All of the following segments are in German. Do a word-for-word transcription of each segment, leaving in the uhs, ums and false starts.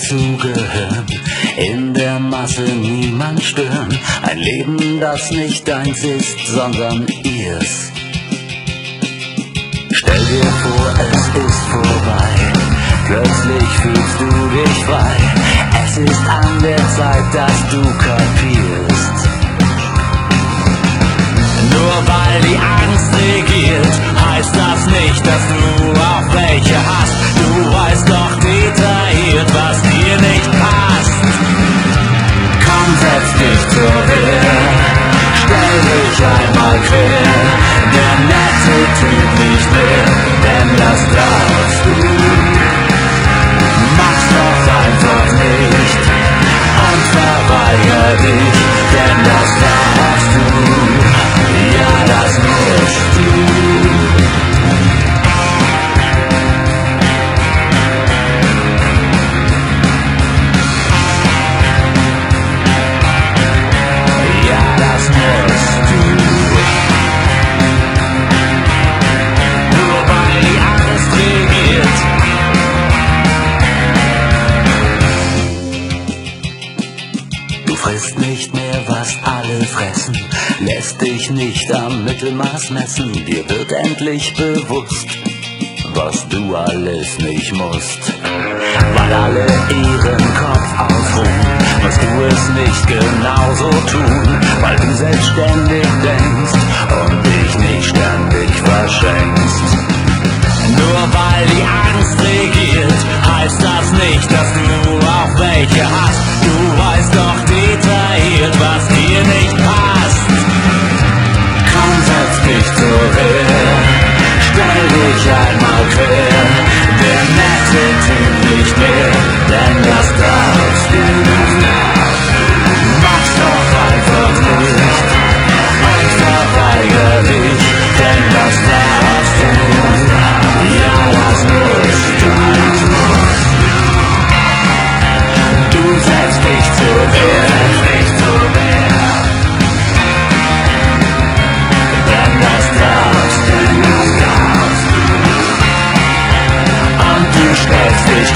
dazugehören, in der Masse niemand stören, ein Leben, das nicht deins ist, sondern ihrs. Stell dir vor, es ist vorbei, plötzlich fühlst du dich frei, es ist an der Zeit, dass du kapierst. Nur weil die Angst regiert, heißt das nicht, dass du auch welche hast. Du weißt doch detailliert, was dir nicht passt. Komm, setz dich zur Wehr, stell dich einmal quer, der nette Typ nicht mehr, denn das darfst du. Mach's doch einfach nicht und verweiger dich, denn das darfst du. Ja, das musst du. Ja, das musst du. Nur weil die Angst regiert. Du frisst nicht mehr, was alle fressen, lässt dich nicht am Mittelmaß messen, dir wird endlich bewusst, was du alles nicht musst. Weil alle ihren Kopf ausruhen, musst du es nicht genauso tun, weil du selbstständig denkst und dich nicht ständig verschenkst. Nur weil die Angst regiert, heißt das nicht, dass du auch welche hast. Du weißt doch detailliert, was dir nicht passt. Komm, setz dich zur Wehr, stell dich einmal quer, der nette Typ nicht mehr, denn das darfst du. Mach's doch einfach nicht und verweiger dich, denn das darfst du. Ja, das musst du. Du setzt dich zur Wehr, denn das darfst du. Und du stellst dich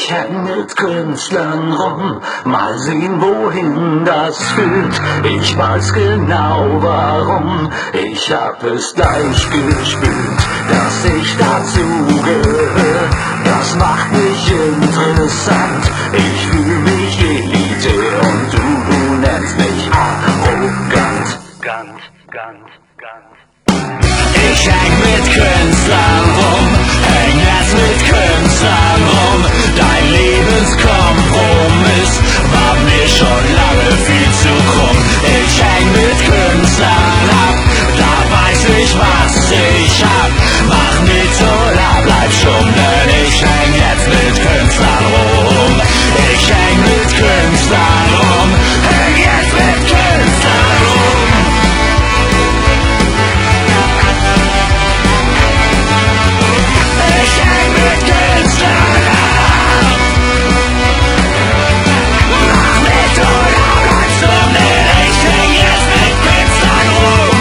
Ich häng mit Künstlern rum, mal sehen, wohin das führt. Ich weiß genau warum, ich hab es gleich gespürt, dass ich dazugehör. Das macht mich interessant, ich fühl mich Elite und du, du nennst mich arrogant. Ganz, ganz, ganz. Ich häng mit Künstlern rum, häng erst mit Künstlern rum. Dein Lebenskompromiss war mir schon lange viel zu krumm. Ich häng mit Künstlern ab, da weiß ich, was ich hab. Mach mit oder bleib stumm, denn ich häng jetzt mit Künstlern rum. Ich häng mit Künstlern rum, häng jetzt mit Künstlern rum. Ich häng mit Künstlern ab. Mach mit oder bleib stumm, denn ich häng jetzt mit Künstlern rum.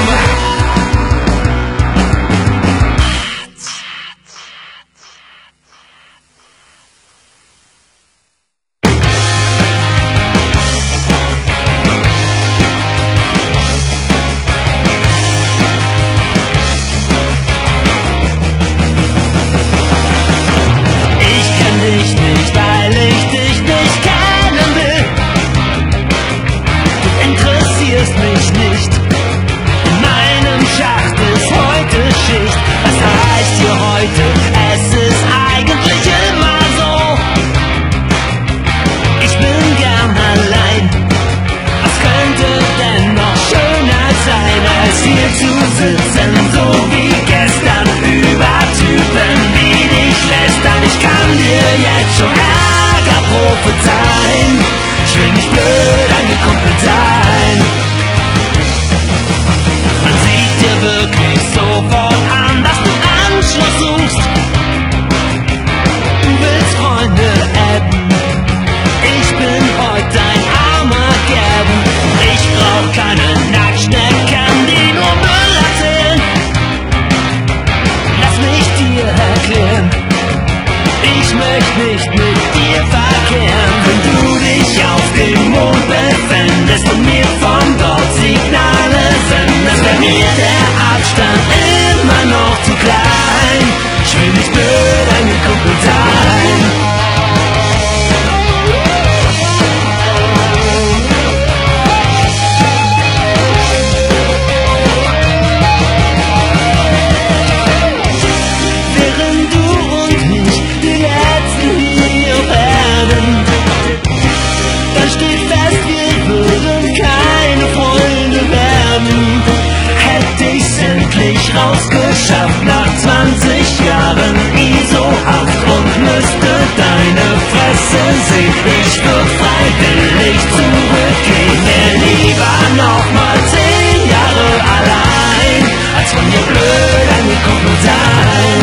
Rausgeschafft nach zwanzig Jahren I S O-Haft und müsste deine Fresse sehen. Ich würd freiwillig zurückgehen, mir lieber nochmal zehn Jahre allein, als von dir blöd angekuppelt sein.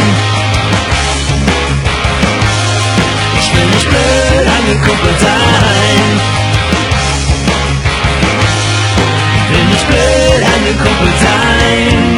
Ich will nicht blöd angekuppelt sein. Will nicht blöd angekuppelt sein.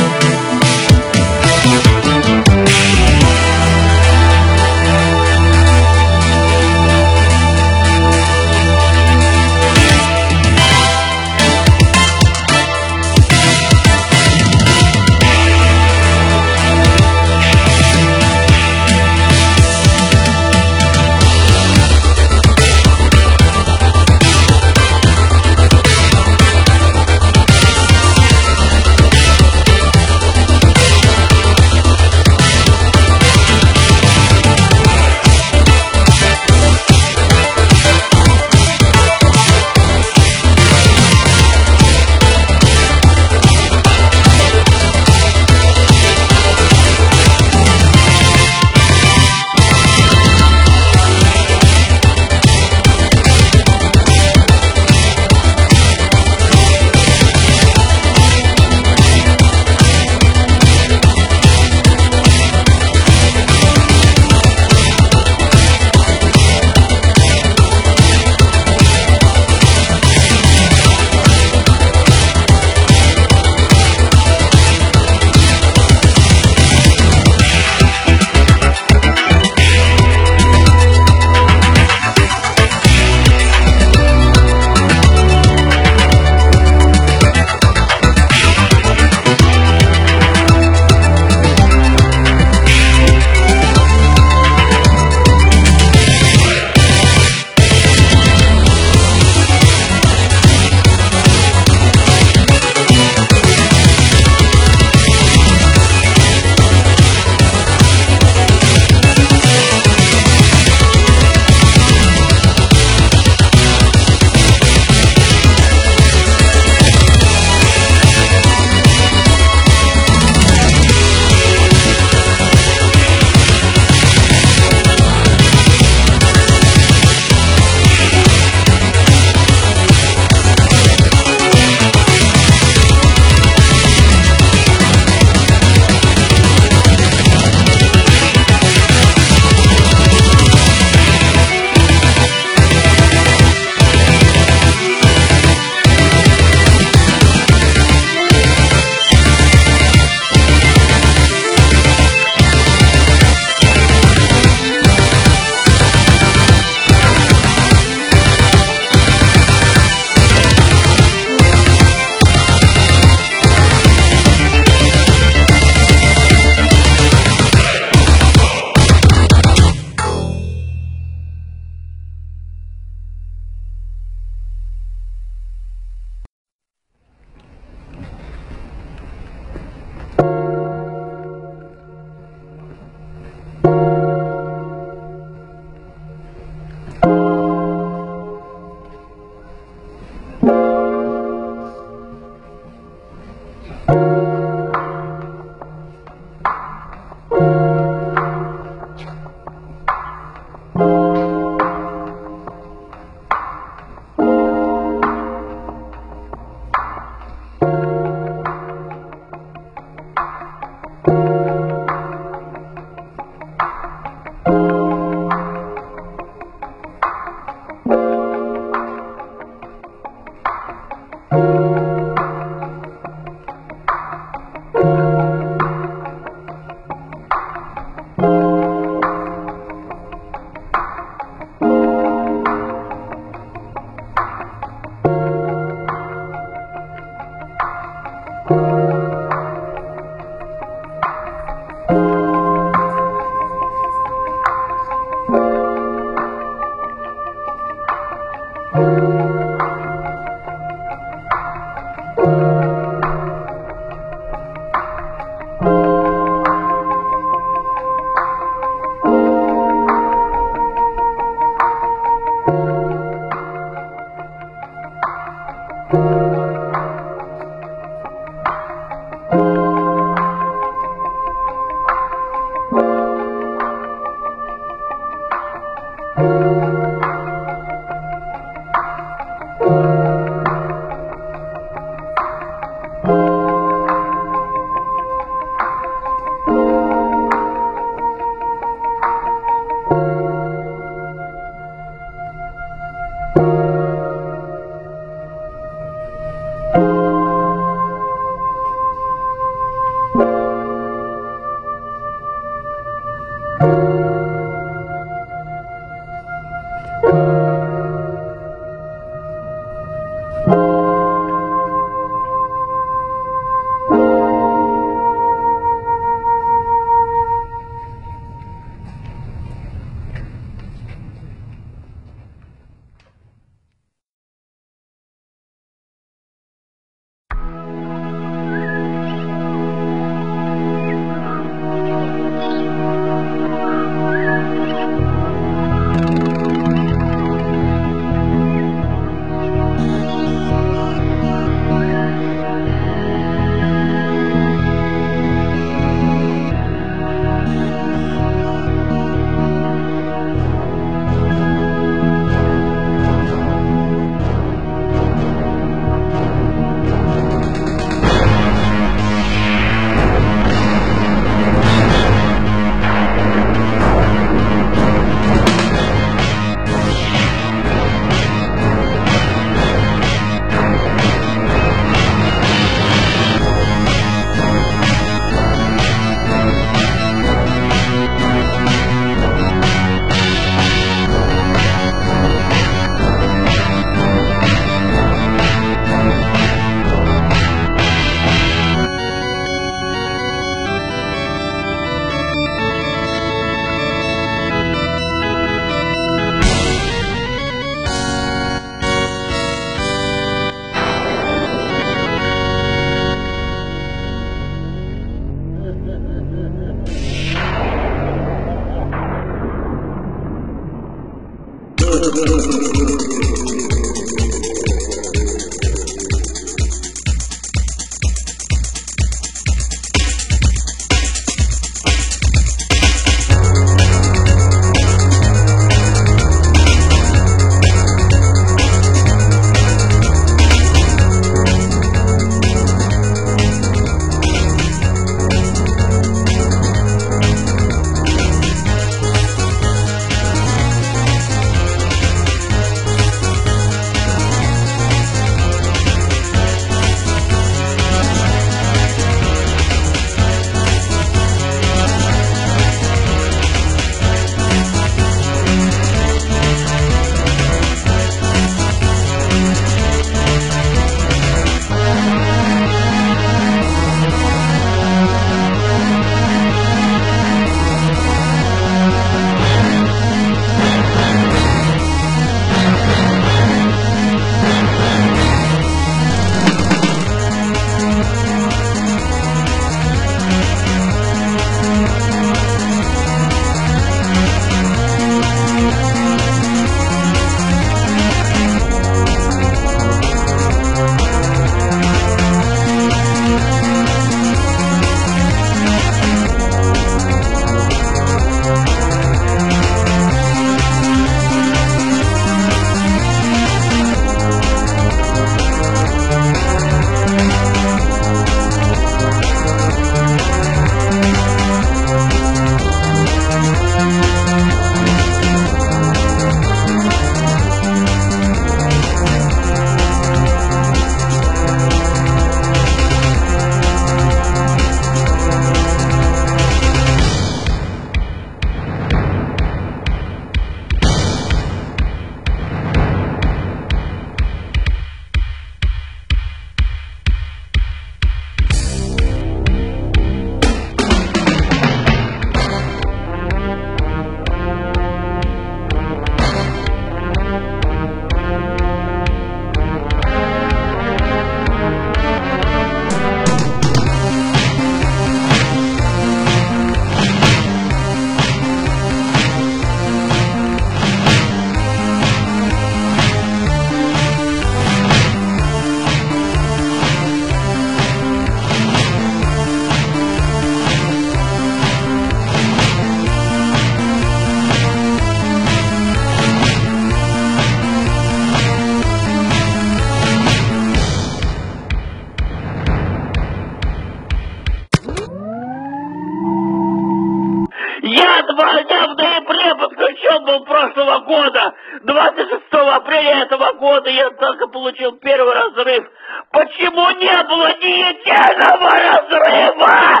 война в ноябре подключен был прошлого года. двадцать шестого апреля этого года я только получил первый разрыв. Почему не было ни единого разрыва?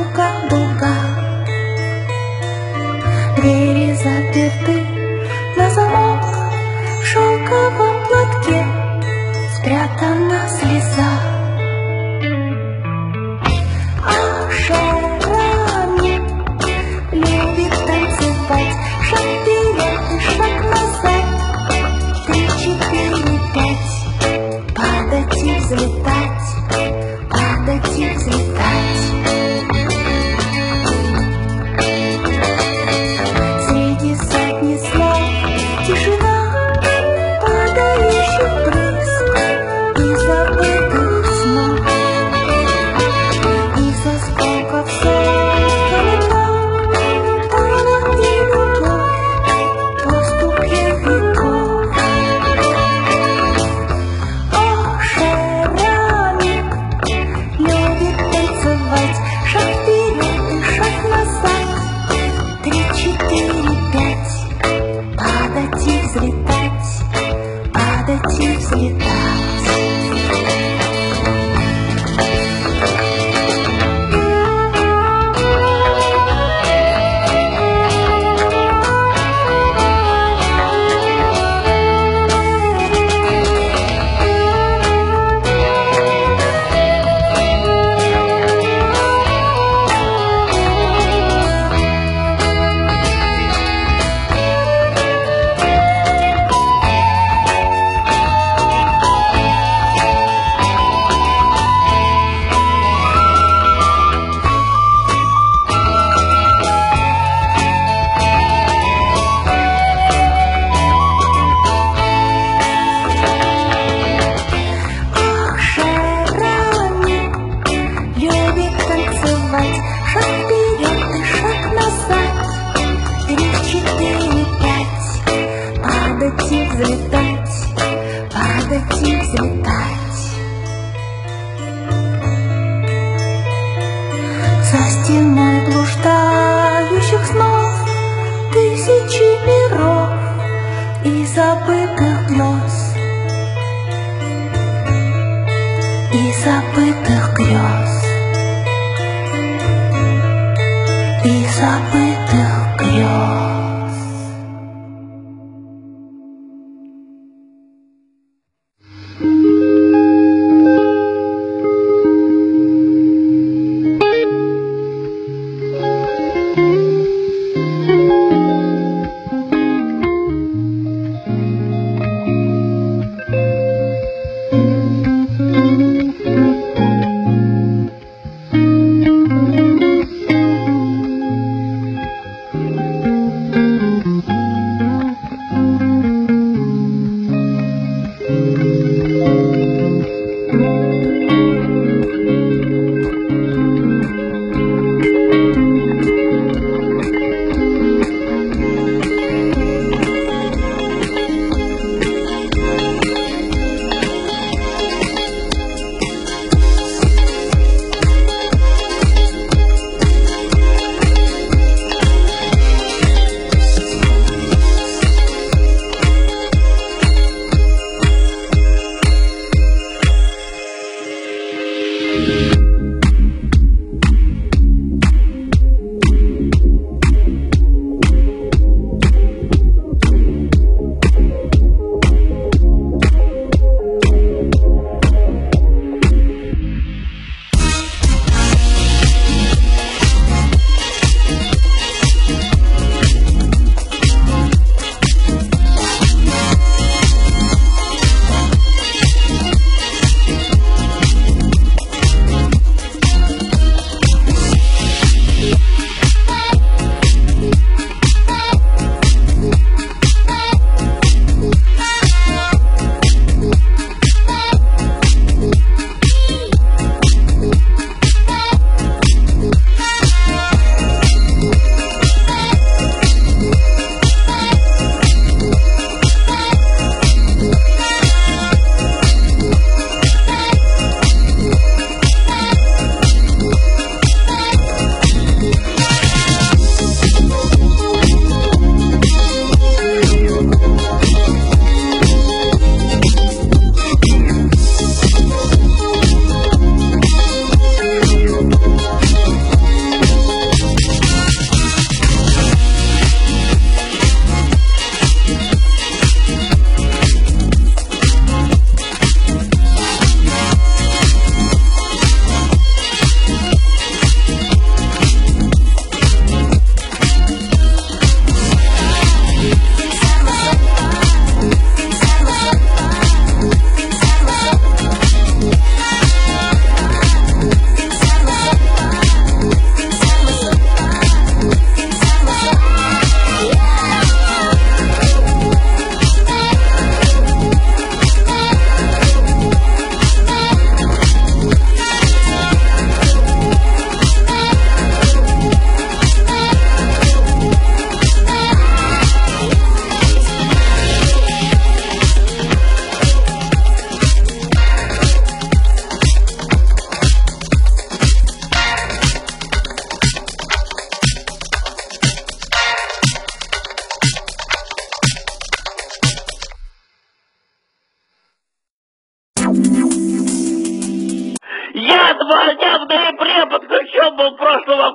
как дуга. Двери заперты на замок, в шелковом платке спрятана слеза. А Шерами любит танцевать, шаг вперед и шаг назад, три, четыре, пять, падать и взлетать, падать и взлетать. Среди сотни слов тишина, падающих брызг и забытых снов, из осколков солнца тайна и любовь, поступки веков. О, Шерами любит танцевать, шаг вперед и шаг назад, три, четыре, пять, падать и взлетать, падать и взлетать. Ох, Шерами любит танцевать, шаг вперед и шаг назад, три, четыре, пять, падать и взлетать, падать и взлетать. За стеной блуждающих снов тысячи миров и забытых грез, и забытых грез, и забытых грез.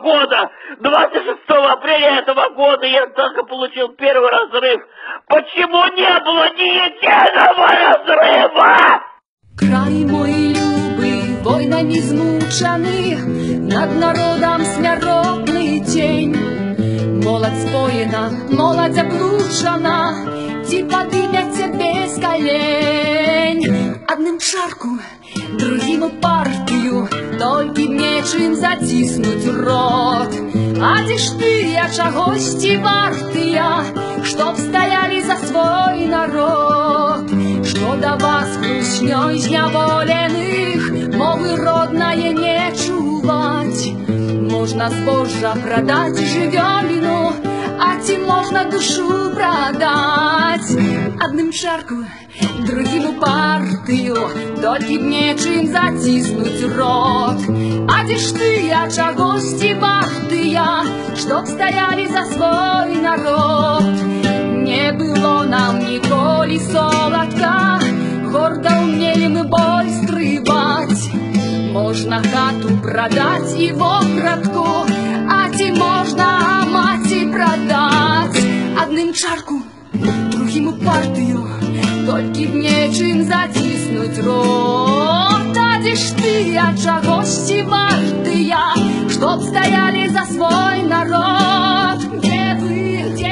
года, двадцать шестого апреля этого года я только получил первый разрыв. Почему не было ни единого разрыва? Край мой любый, войнами змучаний, над народом смяротний тень. Молодь споена, молодь облучана, ті подымяться без колень. Одним шарку, другим партию, только нечым затиснуть рот. А де ж ты, я чагось ті вартыя, чтоб стояли за свой народ. Что до вас, хрущнёй зняволеных, мовы родное не чувать. Можно збожжа продать жывёліну, а ці можно душу продать. Одним шарку, другим партию, только нечым затиснуть рот. А де ж ты, я чагось ті вартыя, чтоб стояли за свой народ. Не было нам ніколі солодка, гордо умели мы бой скрывать. Можно хату продать и вопратку, а ті можно маті продать. Одним чарку, другим партию, только нечым затиснуть рот. А де ж ты, я чагось ті вартыя, чтоб стояли за свой народ. Где вы, где